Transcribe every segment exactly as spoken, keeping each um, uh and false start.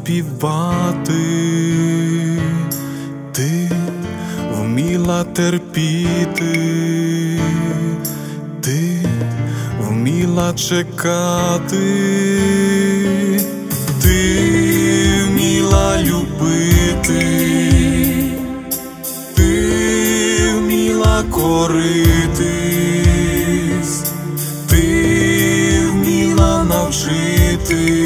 заспівати. Ти вміла терпіти, ти вміла чекати, ти вміла любити, ти вміла коритись, ти вміла навчити,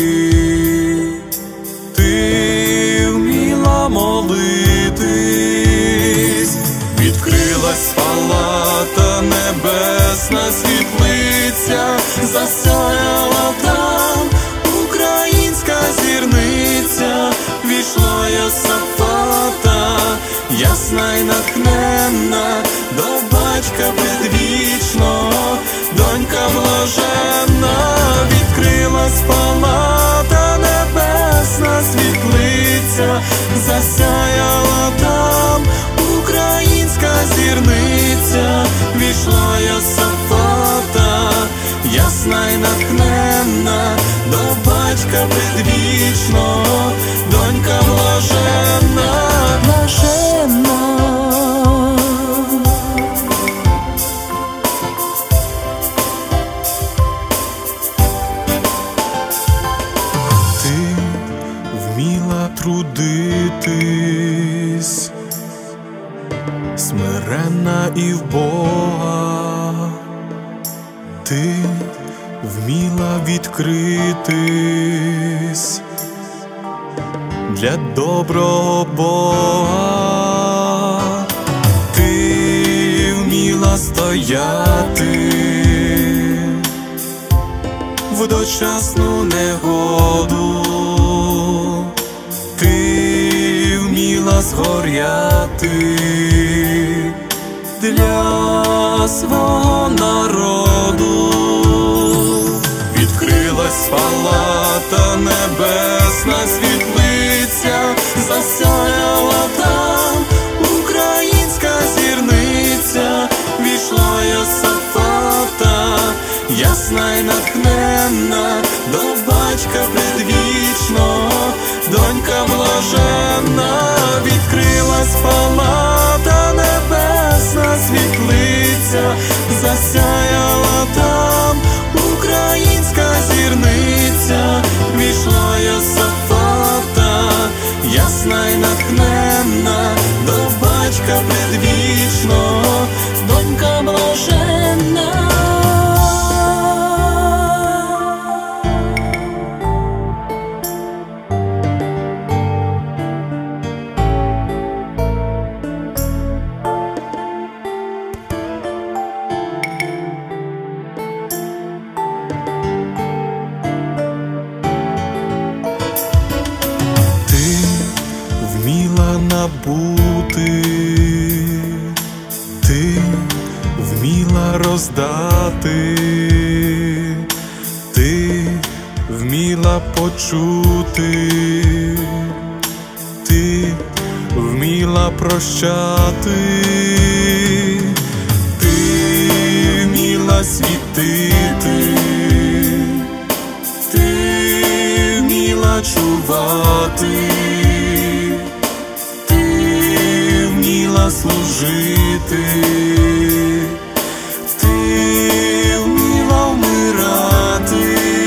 ти вміла молитись. Відкрилась палата небесна світлиця, засяяла там українська зірниця. Війшла Йосафата, ясна й натхненна, до батька предвічного, донька блаженна. Відкрилась палата небесна світлиця, засяяла там українська зірниця. Війшла Йосафата, ясна й натхненна, до батька предвічного, донька блаженна, блаженна. Ти вміла трудитись, смиренна і в Бога, ти вміла відкритись для доброго Бога, ти вміла стояти в дочасну негоду, ти вміла згоряти для свого народу. Відкрилась палата небесна світлиця, засяяла там українська зірниця. Війшла Йосафата, ясна й натхненна, до батька предвічного, донька блаженна. Відкрилась палата небесна світлиця, засяяла там українська зірниця. Війшла Йосафата, ясна й натхненна, до батька предвічного, донька блаженна. Вміла набути, ти вміла роздати, ти вміла почути, ти вміла прощати, ти вміла світити, ти вміла чувати, служити, ти вміла вмирати.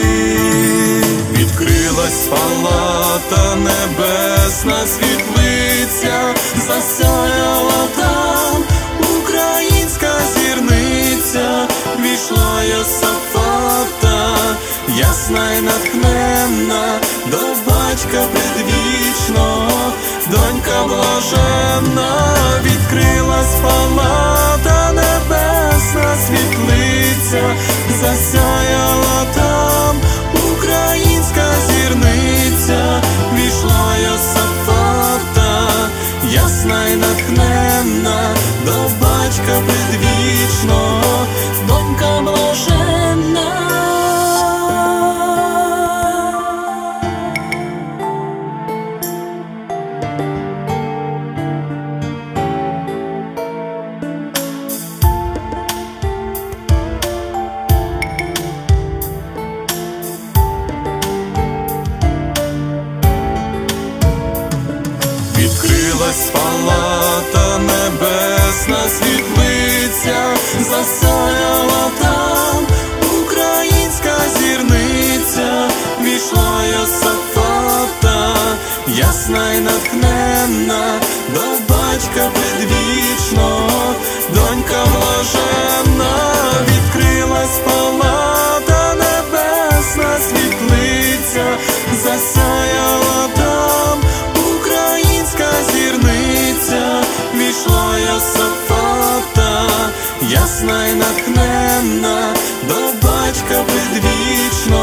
Відкрилась палата небесна світлиця, засяяла там українська зірниця. Війшла Йосафата, ясна й натхненна, до батька предвічного, донька блаженна. Відкрилась палата небесна світлиця, засяяла там українська зірниця. Війшла Йосафата, ясна й натхненна, до батька предвічного, донька блаженна. відкрилась палата небесна світлиця, засяяла там українська зірниця, війшла Йосафата, ясна й натхненна, до батька предвічного, донька блаженна. Відкрилась палата небесна світлиця, засяяла там українська зірниця, війшла Йосафата, ясна й натхненна, до батька предвічного.